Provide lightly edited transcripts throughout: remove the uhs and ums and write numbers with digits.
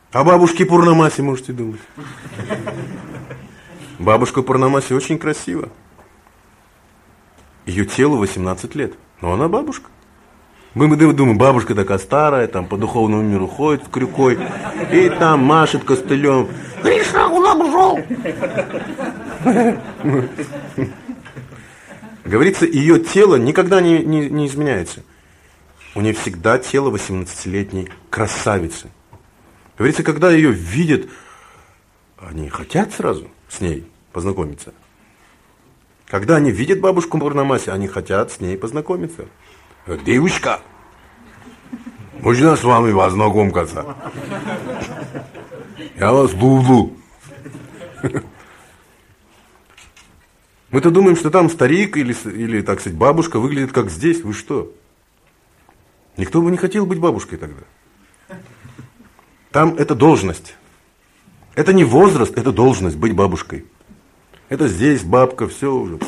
О бабушке Пурнамасе можете думать. Бабушка Пурнамаси очень красива. Ее телу 18 лет, но она бабушка. Мы думаем, бабушка такая старая, там по духовному миру ходит с крюкой и там машет костылем. Гриша, куда пошел? Говорится, ее тело никогда не изменяется. У нее всегда тело 18-летней красавицы. Говорится, когда ее видят, они хотят сразу с ней познакомиться. Когда они видят бабушку Пурнамаси, они хотят с ней познакомиться. Девушка, можно с вами познакомиться? Я вас люблю. Мы-то думаем, что там старик или, так сказать, бабушка выглядит как здесь. Вы что? Никто бы не хотел быть бабушкой тогда. Там это должность. Это не возраст, это должность быть бабушкой. Это здесь бабка, все уже.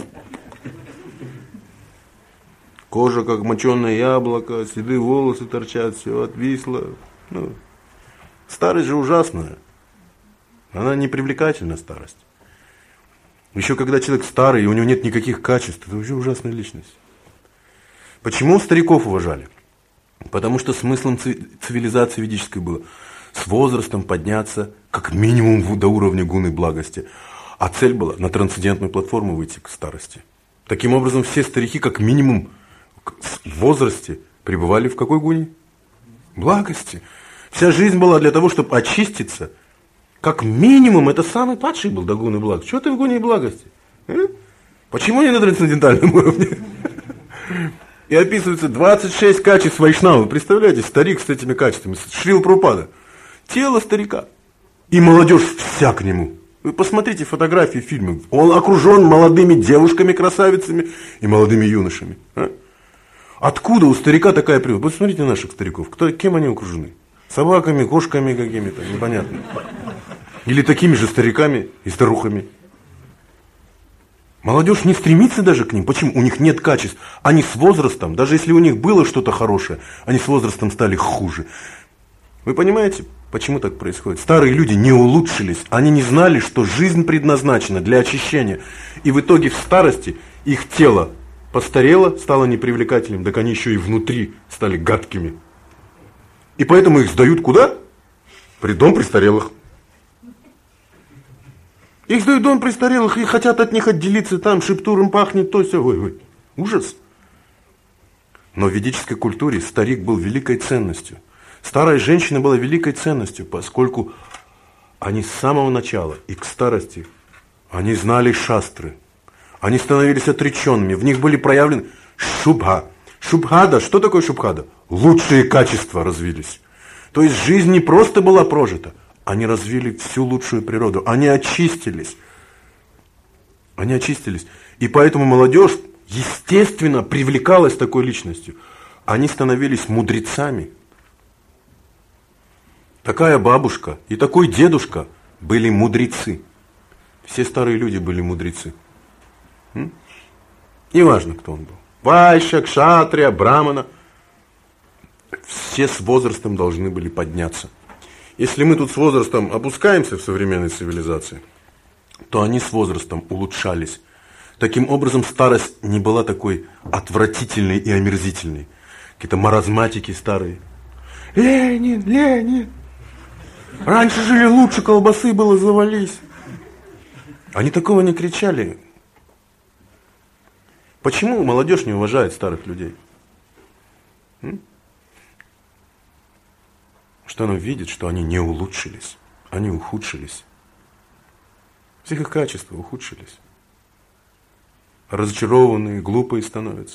Кожа как моченое яблоко, седые волосы торчат, все отвисло. Ну, старость же ужасная. Она не привлекательна, старость. Еще когда человек старый, и у него нет никаких качеств, это уже ужасная личность. Почему стариков уважали? Потому что смыслом цивилизации ведической было с возрастом подняться как минимум до уровня гуны благости. А цель была на трансцендентную платформу выйти к старости. Таким образом, все старики как минимум в возрасте пребывали в какой гуне? Благости. Вся жизнь была для того, чтобы очиститься. Как минимум, это самый падший был до гуны благости. Что ты в гуне благости? Почему не на трансцендентальном уровне? И описывается 26 качеств вайшнавы. Представляете, старик с этими качествами. Шрила Прабхупада. Тело старика. И молодежь вся к нему. Вы посмотрите фотографии, фильмы. Он окружен молодыми девушками-красавицами и молодыми юношами. Откуда у старика такая природа? Посмотрите на наших стариков. Кем они окружены? Собаками, кошками какими-то, непонятно. Или такими же стариками и старухами. Молодежь не стремится даже к ним. Почему? У них нет качеств. Они с возрастом, даже если у них было что-то хорошее, они с возрастом стали хуже. Вы понимаете, почему так происходит? Старые люди не улучшились. Они не знали, что жизнь предназначена для очищения. И в итоге в старости их тело постарело, стало непривлекательным, так они еще и внутри стали гадкими. И поэтому их сдают куда? В дом престарелых. Их сдают в дом престарелых и хотят от них отделиться, там шептуром пахнет, то все. Ой, ужас. Но в ведической культуре старик был великой ценностью. Старая женщина была великой ценностью, поскольку они с самого начала и к старости, они знали шастры. Они становились отреченными, в них были проявлены шубха. Шубхада, что такое шубхада? Лучшие качества развились. То есть жизнь не просто была прожита, они развили всю лучшую природу, они очистились. Они очистились. И поэтому молодежь, естественно, привлекалась такой личностью. Они становились мудрецами. Такая бабушка и такой дедушка были мудрецы. Все старые люди были мудрецы. Неважно, кто он был. Вайшя, кшатрия, брамана. Все с возрастом должны были подняться. Если мы тут с возрастом опускаемся в современной цивилизации, то они с возрастом улучшались. Таким образом, старость не была такой отвратительной и омерзительной. Какие-то маразматики старые. Ленин, Ленин! Раньше жили лучше, колбасы было, завались. Они такого не кричали. Почему молодежь не уважает старых людей? Что она видит, что они не улучшились, они ухудшились. Все их качества ухудшились. Разочарованные, глупые становятся.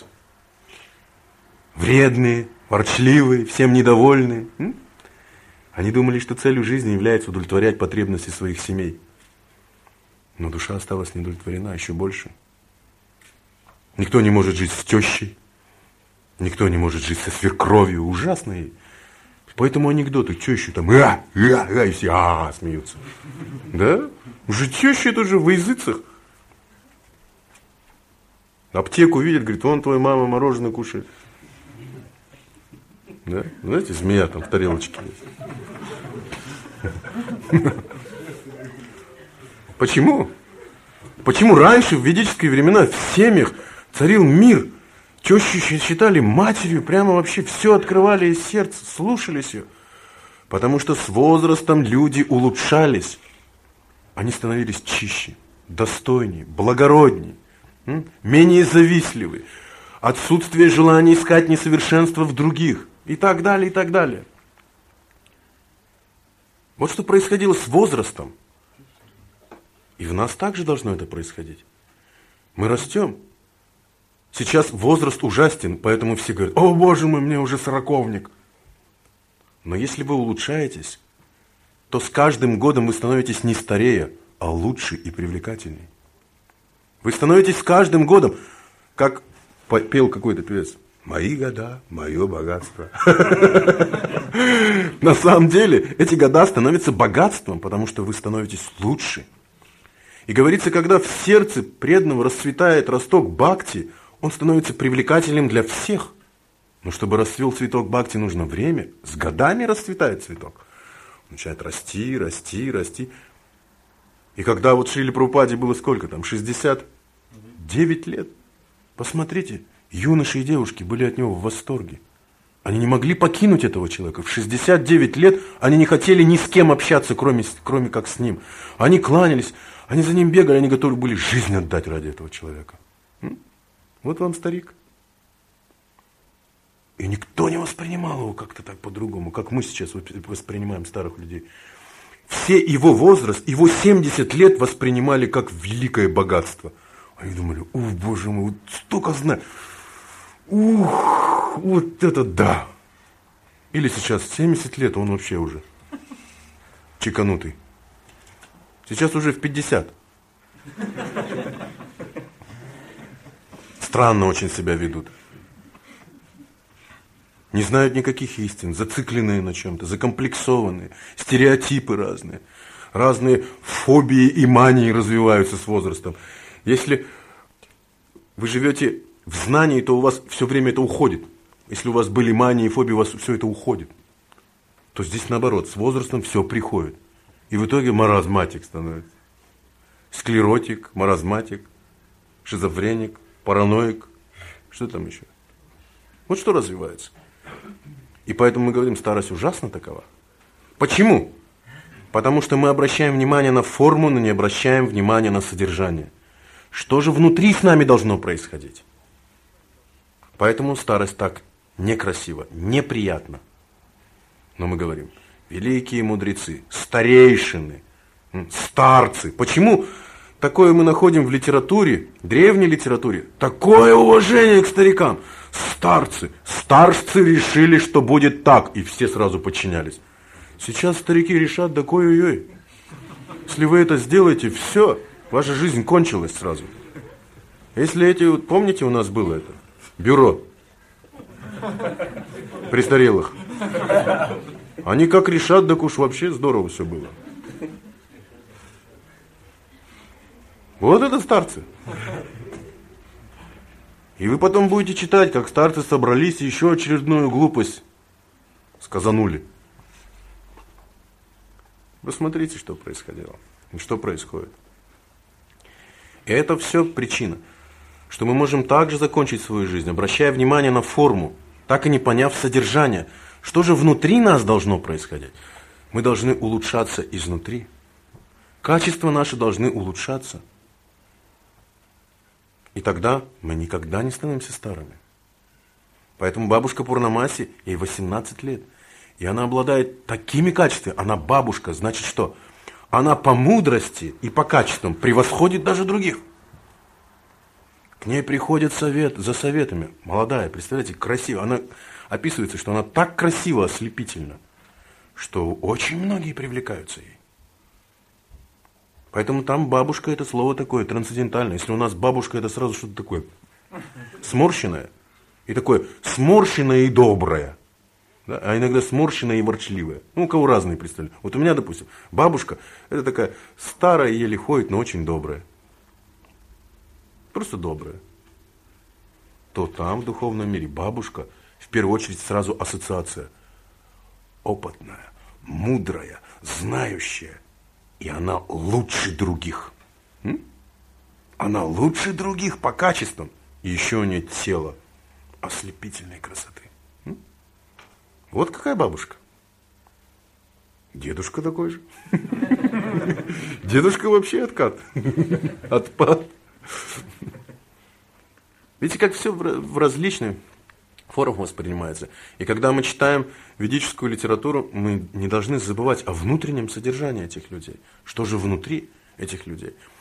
Вредные, ворчливые, всем недовольные. Они думали, что целью жизни является удовлетворять потребности своих семей. Но душа осталась неудовлетворена еще больше. Никто не может жить с тещей. Никто не может жить со свекровью. Ужасно. Поэтому анекдоты, тещу там, и все смеются. Да? Уже теща, это же в языцах. Аптеку видит, говорит, вон твоя мама мороженое кушает. Да? Знаете, змея там в тарелочке есть. Почему? Почему раньше, в ведические времена, в семьях царил мир? Тещу считали матерью, прямо вообще все открывали из сердца, слушались ее. Потому что с возрастом люди улучшались. Они становились чище, достойнее, благороднее, менее завистливы. Отсутствие желания искать несовершенство в других. И так далее, и так далее. Вот что происходило с возрастом. И в нас также должно это происходить. Мы растем. Сейчас возраст ужасен, поэтому все говорят: о, боже мой, мне уже 40-ник. Но если вы улучшаетесь, то с каждым годом вы становитесь не старее, а лучше и привлекательнее. Вы становитесь с каждым годом, как пел какой-то певец: «Мои года, мое богатство». На самом деле, эти года становятся богатством, потому что вы становитесь лучше. И говорится, когда в сердце преданного расцветает росток бхакти, он становится привлекательным для всех. Но чтобы расцвел цветок бхакти, нужно время. С годами расцветает цветок. Он начинает расти, расти, расти. И когда вот Шриле Прабхупаде было сколько там, 69 лет, посмотрите, юноши и девушки были от него в восторге. Они не могли покинуть этого человека. В 69 лет они не хотели ни с кем общаться, кроме как с ним. Они кланялись, они за ним бегали, они готовы были жизнь отдать ради этого человека. Вот вам старик. И никто не воспринимал его как-то так по-другому, как мы сейчас воспринимаем старых людей. Все его возраст, его 70 лет воспринимали как великое богатство. Они думали: ух, боже мой, вот столько знаю. Ух, вот это да. Или сейчас 70 лет, он вообще уже чеканутый. Сейчас уже в 50. Странно очень себя ведут. Не знают никаких истин, зацикленные на чем-то, закомплексованные, стереотипы разные. Разные фобии и мании развиваются с возрастом. Если вы живете в знании, то у вас все время это уходит. Если у вас были мании и фобии, у вас все это уходит. То здесь наоборот, с возрастом все приходит. И в итоге маразматик становится. Склеротик, маразматик, шизофреник, параноик. Что там еще? Вот что развивается. И поэтому мы говорим, старость ужасно такова. Почему? Потому что мы обращаем внимание на форму, но не обращаем внимания на содержание. Что же внутри с нами должно происходить? Поэтому старость так некрасиво, неприятно. Но мы говорим: великие мудрецы, старейшины, старцы. Почему такое мы находим в литературе, древней литературе? Такое уважение к старикам. Старцы. Старцы решили, что будет так, и все сразу подчинялись. Сейчас старики решат: да ой-ой-ой. Если вы это сделаете, все, ваша жизнь кончилась сразу. Если эти, вот помните, у нас было это бюро престарелых. Они как решат, так уж вообще здорово все было. Вот это старцы. И вы потом будете читать, как старцы собрались и еще очередную глупость сказанули. Вы смотрите, что происходило, и что происходит. И это все причина, что мы можем также закончить свою жизнь, обращая внимание на форму, так и не поняв содержание. Что же внутри нас должно происходить? Мы должны улучшаться изнутри. Качества наши должны улучшаться. И тогда мы никогда не становимся старыми. Поэтому бабушка Пурнамаси, ей 18 лет. И она обладает такими качествами. Она бабушка, значит что? Она по мудрости и по качествам превосходит даже других. К ней приходит совет за советами. Молодая, представляете, красивая. Она описывается, что она так красиво, ослепительна, что очень многие привлекаются ей. Поэтому там бабушка — это слово такое трансцендентальное. Если у нас бабушка — это сразу что-то такое сморщенное. И такое сморщенное и доброе. Да? А иногда сморщенное и ворчливое. Ну, у кого разные представления. Вот у меня, допустим, бабушка — это такая старая, еле ходит, но очень добрая. Просто добрая. То там, в духовном мире, бабушка, в первую очередь, сразу ассоциация. Опытная, мудрая, знающая, и она лучше других. Она лучше других по качествам. И еще у нее тело ослепительной красоты. Вот какая бабушка. Дедушка такой же. Дедушка вообще откат. Отпад. Видите, как все в различных формах воспринимается. И когда мы читаем ведическую литературу, мы не должны забывать о внутреннем содержании этих людей. Что же внутри этих людей?